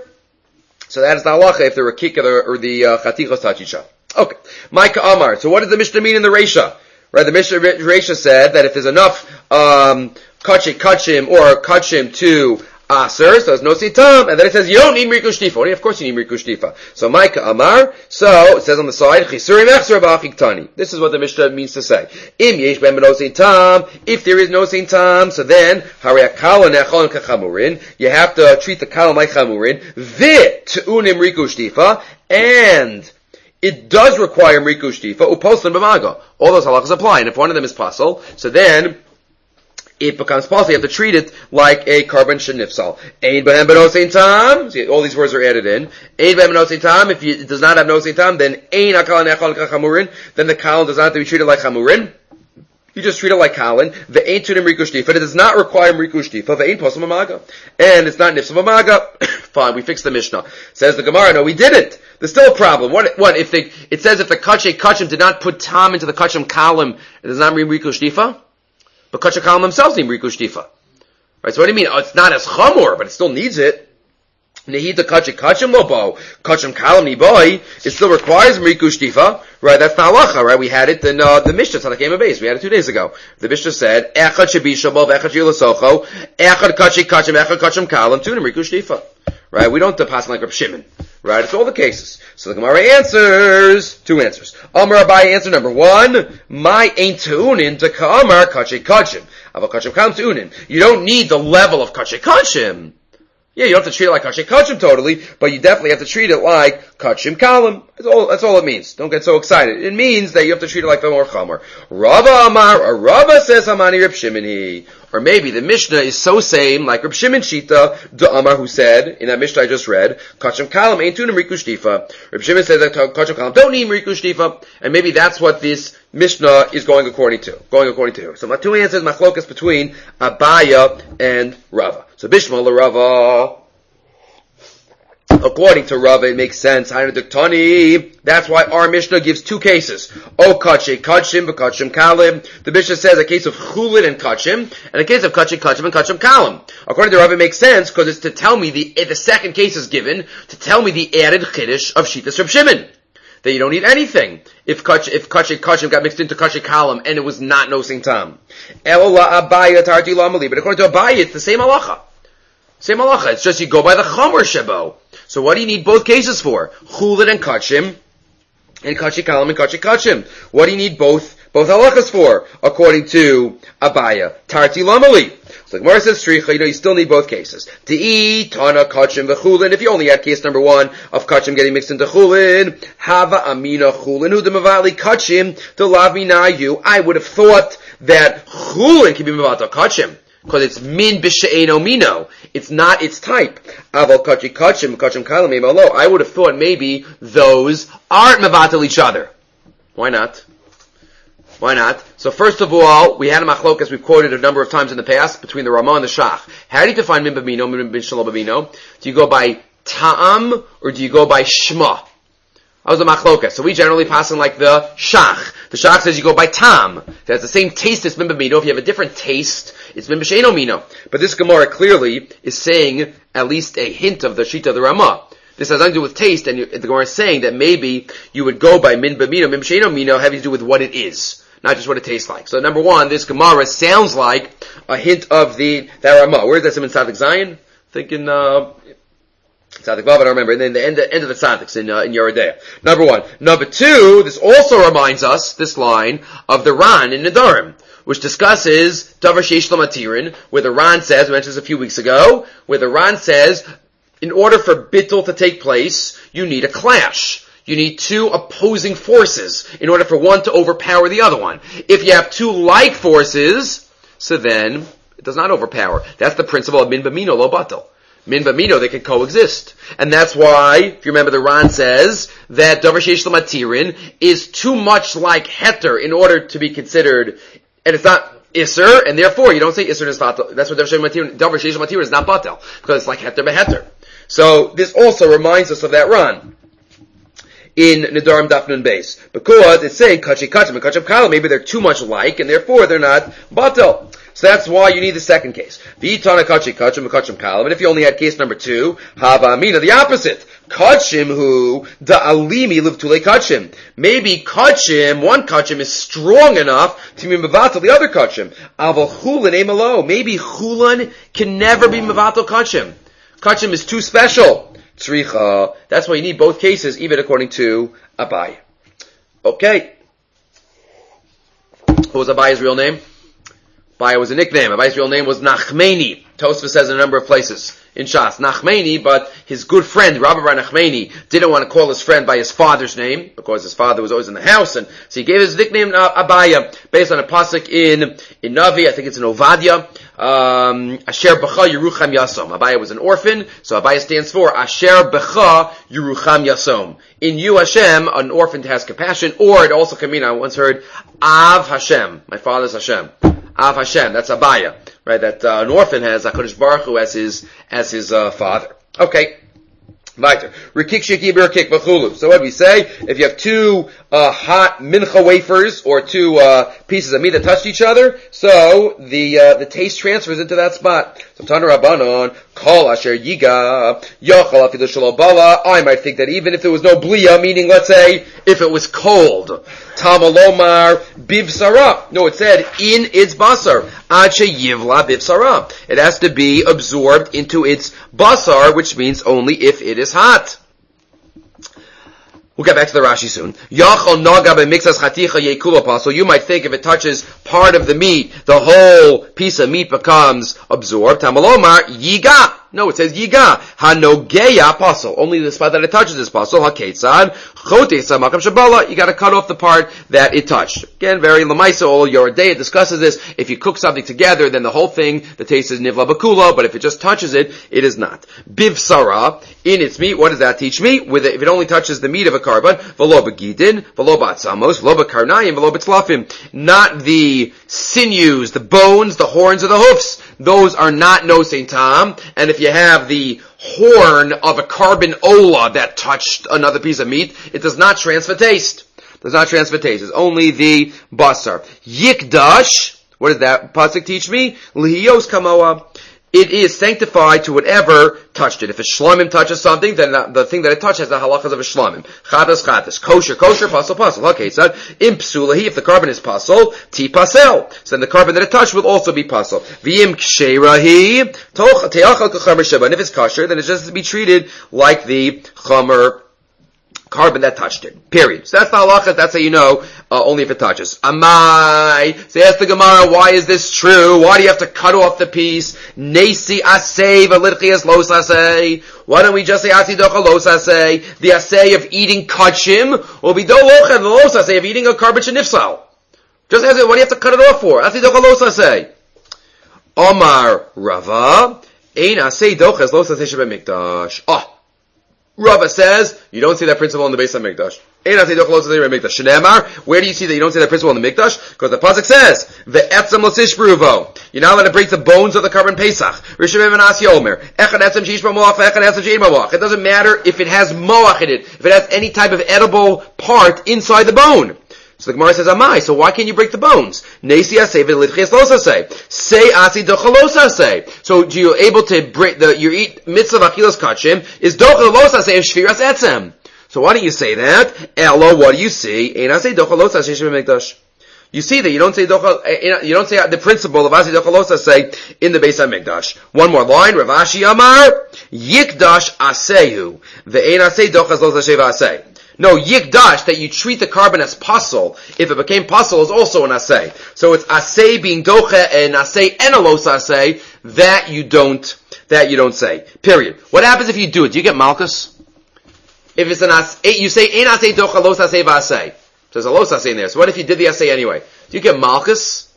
So that is the halacha if the rakik or the uh, chatichos touch each other. Okay. Micah Amar. So what does the Mishnah mean in the Reisha? Right, the Mishnah Reisha said that if there's enough um kachim kachim or kachim to aser, so there's no sitam, and then it says you don't need Riku Shtifa. Of course you need Riku Shtifa. So Micah Amar, so it says on the side, Chisurim echser b'achiktani. This is what the Mishnah means to say. Im yesh ben no sitam, if there is no sitam, so then hariyakala ne'cholin kachamurin, you have to treat the kala like chamurin, vi t'unim Riku Shtifa, and it does require Mriku Shtifa, Uposlan B'maga. All those halachas apply, and if one of them is pasul, so then it becomes pasul. You have to treat it like a carbon shenifsal. Ein b'hem b'nosein tam. See, all these words are added in. Ein b'hem b'nosein tam. If you, it does not have nosein tam, then ein akal nechal chamurin. Then the kalin does not have to be treated like chamurin. You just treat it like kalin. The ain't tunim Mriku Shtifa. It does not require Mriku Shtifa. The ain't posel mamaga. And it's not nifsal mamaga. Fine, we fixed the Mishnah. Says the Gemara, no, we didn't. There's still a problem. What, what, if they, it says if the kachay kachim did not put tam into the kachim kalim, it does not mean Mriku Shtifa? But kachim kalim themselves need Mriku Shtifa. Right, so what do you mean? Oh, it's not as chamor, but it still needs it. Nehida kachim kachim lobo, kachim kalim niboy, it still requires Mriku Shtifa. Right, that's the halacha, right? We had it in, uh, the Mishnah, Tanakema base. We had it two days ago. The Mishnah said, echad shebishabov, echad shilasocho, echad kachim kachim, echad kachim kalim, tunim Mriku Shtifa. Right, we don't pass like Reb Shimon. Right, it's all the cases. So the Gemara answers, two answers. Amar Abaye answer number one, my ain't tunin to kamar kachim kachim. Ava kachim kalim tunin. You don't need the level of kachim kachim. Yeah, you don't have to treat it like kachim kachim totally, but you definitely have to treat it like kachim kalim. That's all, that's all it means. Don't get so excited. It means that you have to treat it like the more chamor. Rava Amar, or Rava says Hamani Reb Shimon he. Or maybe the Mishnah is so same, like Reb Shimon Shita, the Amar who said, in that Mishnah I just read, kachim kalim ain't tunim Mriku Shtifa. Reb Shimon says that kachim kalim don't need Mriku Shtifa, and maybe that's what this Mishnah is going according to. Going according to. So my two answers, machlokas between Abaya and Rava. So Bishma Rava. According to Rava, it makes sense. That's why our Mishnah gives two cases. O kachim kachim, v'kachim kalim. The Mishnah says a case of chulin and kachim, and a case of kachim kachim and kachim kalim. According to Rava, it makes sense because it's to tell me the the second case is given to tell me the added chiddush of Shitas Reb Shimon. That you don't need anything if kach if kachim kachim got mixed into kachim kalim and it was not nosing tam. Elola Abaya tarti lamali. But according to Abaya, it's the same halacha. Same halacha. It's just you go by the chomer shebo. So what do you need both cases for? Chulin and kachim, and kachim kalim and kachim kachim. What do you need both both halachas for? According to Abaya, tarti lamali. So the Gemara says shricha, you know, you still need both cases. Te'i tana kachim v'chulin. If you only had case number one of kachim getting mixed into chulin, hava amina chulin hu demavali kachim delav minayu. I would have thought that chulin can be mavatal kachim. Because it's min b'she'eno mino. It's not its type. Aval kachim kachim, kachim kalim meimalo. I would have thought maybe those aren't mevatel each other. Why not? Why not? So first of all, we had a machlokas we've quoted a number of times in the past between the Ramah and the Shach. How do you define min b'mino, min b'shalom? Do you go by ta'am or do you go by shma? That was the machlokas. So we generally pass in like the Shach. The Shach says you go by tam. It has the same taste as min b'mino. If you have a different taste, it's min b'she'eno mino. But this Gemara clearly is saying at least a hint of the Shita of the Ramah. This has nothing to do with taste, and you, the Gemara is saying that maybe you would go by min b'mino, min b'she'eno mino, having to do with what it is, not just what it tastes like. So number one, this Gemara sounds like a hint of the, that Ramah. Where is that? In Tzaddik Zion? Thinking, uh, Tzaddik Vav, I don't remember. And then the end, end of the Tzaddiks in, uh, in Yeridea. Number one. Number two, this also reminds us, this line, of the Ran in Nedarim, which discusses Davar Sheish Lo Matirin, where the Ran says, we mentioned this a few weeks ago, where the Ran says, in order for bittul to take place, you need a clash. You need two opposing forces in order for one to overpower the other one. If you have two like forces, so then it does not overpower. That's the principle of min b'mino lo batel. Min b'mino, they can coexist. And that's why, if you remember, the Ran says that davar sheish lo matirin is too much like heter in order to be considered, and it's not iser, and therefore you don't say iser is batel. That's what davar sheish lo matirin is not batel, because it's like heter beheter. So this also reminds us of that Ran in Nedarim Daf Nun Beis, because it's saying kachim kachim and kachim kalim, maybe they're too much alike, and therefore they're not batel. So that's why you need the second case. V'itana kachim kachim and kachim kalim, and if you only had case number two, hava amina, the opposite. Kachim who da alimi live tule kachim. Maybe kachim, one kachim is strong enough to be mevatel the other kachim. Aval chulan emalo. Maybe chulan can never be mevatel kachim. Kachim is too special. Tzricha. That's why you need both cases, even according to Abai. Okay. What was Abai's real name? Abai was a nickname. Abai's real name was Nachmeni. Tosfos says in a number of places in Shas, Nachmani, but his good friend, Rabbi Bar Nachmani, didn't want to call his friend by his father's name, because his father was always in the house, and so he gave his nickname uh, Abaya, based on a pasuk in, in Navi, I think it's in Ovadia, um, Asher B'cha Yerucham Yasom. Abaya was an orphan, so Abaya stands for Asher B'cha Yerucham Yasom. In you, Hashem, an orphan has compassion, or it also can mean, I once heard, Av Hashem, my father's Hashem. Av Hashem, that's Abaya, right? That uh, an orphan has HaKadosh Baruch Hu as his as his uh, father. Okay, weiter. Rekik sheki b'rekik v'chulu. So what do we say? If you have two uh, hot mincha wafers or two uh, pieces of meat that touched each other, so the uh, the taste transfers into that spot. So Tana Rabbanon, Kol Asher Yiga Yochal Afilu Shelo Bala. I might think that even if there was no blia, meaning let's say if it was cold, Tamalomar Bivsara. No, it said in its basar. Ache Yivla Bivsara. It has to be absorbed into its basar, which means only if it is hot. We'll get back to the Rashi soon. Yachal naga b'mixas chaticha yekula pasul. You might think if it touches part of the meat, the whole piece of meat becomes absorbed. Tamalomar yiga. No, it says yiga. Hanogeya pasul. Only the spot that it touches is pasul. Haketzad chotesa makam shabala. You got to cut off the part that it touched. Again, very lemaisa. All Yoredeya discusses this. If you cook something together, then the whole thing, the taste is nivla bakula. But if it just touches it, it is not. Bivsara in its meat. What does that teach me? With it, if it only touches the meat of a carbon, v'lo b'gidin, v'lo b'atzamos, v'lo b'karnayim, v'lo b'tzlafim. Not the sinews, the bones, the horns, or the hoofs. Those are not nosein tam. And if you have the horn of a carbon ola that touched another piece of meat, it does not transfer taste. Does not transfer taste. It's only the basar. Yikdash. What does that pasuk teach me? Lihiyos kamoa. It is sanctified to whatever touched it. If a shlamim touches something, then the thing that it touches has the halachas of a shlamim. Chatas, chatas. Kosher, kosher, pasul, pasul. Okay, so im psulahi, if the carbon is pasul, ti pasel. So then the carbon that it touched will also be pasul. V'im ksherahi, teachal k'chamer sheba. And if it's kosher, then it's just to be treated like the chamer carbon that touched it. Period. So that's the halacha. That's how you know uh, only if it touches. Amai. So ask the Gemara, why is this true? Why do you have to cut off the piece? Nesi asay v'litchias los asay. Why don't we just say asi docha los asay? The asay of eating kachim will be do locha the los asay of eating a carbon shenifsal. Just ask it. What do you have to cut it off for? Asi docha los asay. Omar Rava. Ein asay dochas los asay sheba mikdash. Oh. Rava says, you don't see that principle in the Beis HaMikdash. Where do you see that you don't see that principle in the Mikdash? Because the pasuk says, "Ve'etzem lo tishbruvo." You're not allowed to break the bones of the carbon Pesach. It doesn't matter if it has moach in it, if it has any type of edible part inside the bone. So the Gemara says, Amai, so why can't you break the bones? Nesi asay v'litchias los asay. Say asi docha los asay. So do you able to break the, you eat mitzvah achilas kachim, is docha los asay of shviras etzem. So why don't you say that? Elo, what do you see? Ein asay docha los asay shvim mikdash. You see that you don't say docha, you don't say the principle of asi docha los asay in the Beis HaMikdash. One more line, Rav Ashi Amar, yikdash aseyu, ve'ein asay dochas los asay v'asay. No, yikdash, that you treat the carbon as pasul, if it became pasul, is also an asay. So it's asay being docha and asay enelos asay, that you don't, that you don't say. Period. What happens if you do it? Do you get malchus? If it's an asay, you say, ein asay docha los asay v'asay. There's a los asay in there. So what if you did the asay anyway? Do you get malchus?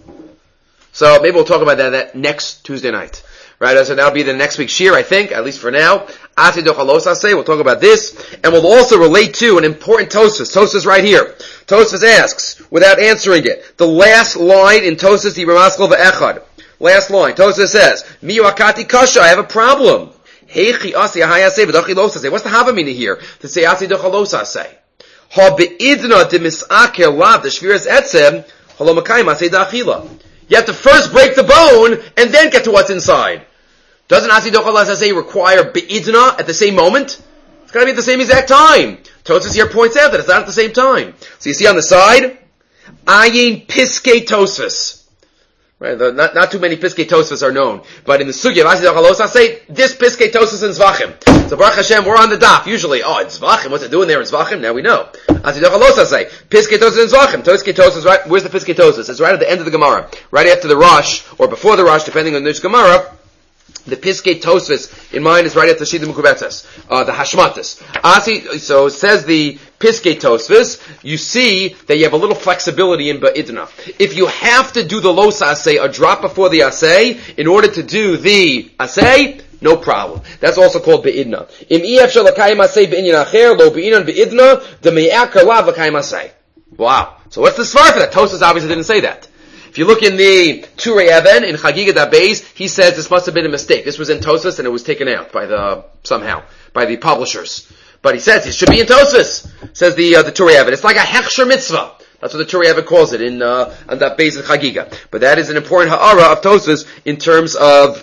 So maybe we'll talk about that, that next Tuesday night. Right, so that'll be the next week's shir, I think, at least for now. Ati dochalos asay, we'll talk about this, and we'll also relate to an important Tosfos. Tosfos right here. Tosfos asks, without answering it, the last line in Tosfos the Ramaskal v'echad. Last line. Tosfos says, Miyu akati kasha, I have a problem. Heichi asi ahayasay v'dochilos asay. What's the havamina here? To say ati dochalos asay. Ha be'idna de misaker lav de shviras etzem, halomakayim asay da'achila. You have to first break the bone, and then get to what's inside. Doesn't Asi Dochal Asay require Be'idna at the same moment? It's got to be at the same exact time. Tosfos here points out that it's not at the same time. So you see on the side, Ayin Piskei Tosfos. Right, the, not, not too many Piskei Tosfos are known. But in the Sugya of Asi Dochal Asay, this Piskei Tosfos in Zvachim. So Baruch Hashem, we're on the daf. Usually, oh, it's Zvachim. What's it doing there in Zvachim? Now we know. Asi Dochal Asay. Piskei Tosfos in Zvachim. Piskei Tosfos, right, where's the Piskei Tosfos? It's right at the end of the Gemara. Right after the Rosh, or before the Rosh, depending on which Gemara. The Piskei Tosfos in mine is right at the Shida Mukubetzes, uh, the Hashmatis. Asi, so says the Piskei Tosfos, you see that you have a little flexibility in Ba'idna. If you have to do the Los Asay, a drop before the Asay, in order to do the Asay, no problem. That's also called Be'idna. Im ef shel l'kayim asay be'inyan acher, lo be'inan be'idna, de me'akar lav l'kayim asay. Wow. So what's the svar for that? Tosfos obviously didn't say that. If you look in the Turei Even, in Chagiga Dabeis, he says this must have been a mistake. This was in Tosfos and it was taken out by the, somehow, by the publishers. But he says it should be in Tosfos, says the, uh, the Turei Even. It's like a Hechsher Mitzvah. That's what the Turei Even calls it in, uh, on that base of Chagiga. But that is an important ha'ara of Tosfos in terms of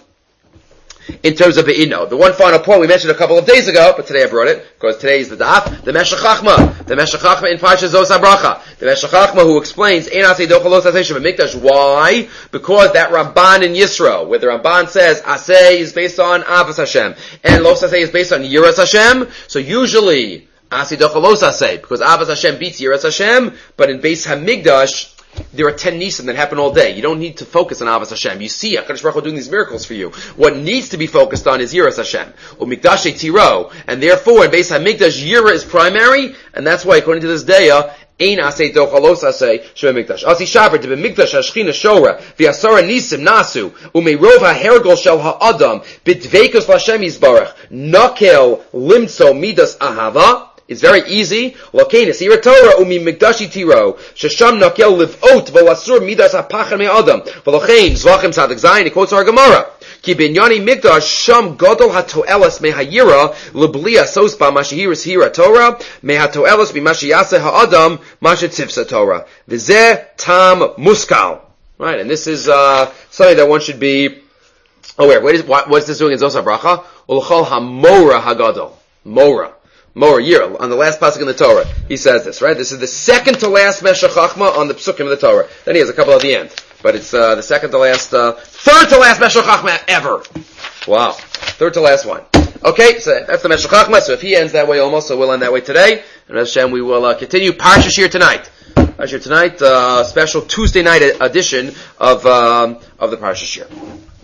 in terms of the ino. The one final point we mentioned a couple of days ago, but today I brought it, because today is the daf, the Meshech Chachma. The Meshech Chachma in Parshas Zos HaBracha. The Meshech Chachma who explains, Ein Asei Dochel Los Asei Shem HaMikdash. Why? Because that Ramban in Yisro, where the Ramban says, Asei is based on Avos Hashem, and Los Asei is based on Yiras Hashem, so usually, Asei Dochel Los Asei, because Avos Hashem beats Yiras Hashem, but in Beis HaMikdash, there are ten nisim that happen all day. You don't need to focus on Avos Hashem. You see HaKadosh Baruch Hu doing these miracles for you. What needs to be focused on is Yiras Hashem. Or Mikdashe Tiro. And therefore, in Beis HaMikdash, Yira is primary, and that's why, according to this daya, Ein Asei Dochel Los Asei Shem HaMikdash. Asi Shavar, to B'Mikdash HaShechina Shora, V'Asara Nisim Nasu, U'Meirov HaHergol Shel HaAdam, B'Dveikos L'Hashem Yisbarach, Nakel Limtzo Midas Ahava. It's very easy. Lokein Asira Torah umi Mikdashi Tiro Shesham Nakel Livot V'Lasur Midas HaPachar Me'Adam V'Lokein Zvachim Tzadik Zayin. He quotes our Gemara. Ki Binyani Mikdash Sham Gadol HaToelas Mehayira L'Bli Asos Ba Mashihiris Hira Torah Mehatoelas B'Mashiyase HaAdam Mashitzivsa Torah V'Zeh Tam Muskal. Right, and this is uh, something that one should be aware. What is what, what is this doing in Zos HaBracha? Ulchol HaMora HaGadol. Mora. More year on the last pasuk in the Torah, he says this, right? This is the second to last Meshech Chachma on the psukim of the Torah. Then he has a couple at the end, but it's uh, the second to last, uh, third to last Meshech Chachma ever. Wow, third to last one. Okay, so that's the Meshech Chachma. So if he ends that way, almost, so we'll end that way today. And Hashem, we will uh, continue Parsha Shir tonight. Parsha Shir tonight, uh, special Tuesday night edition of um, of the Parsha Shir.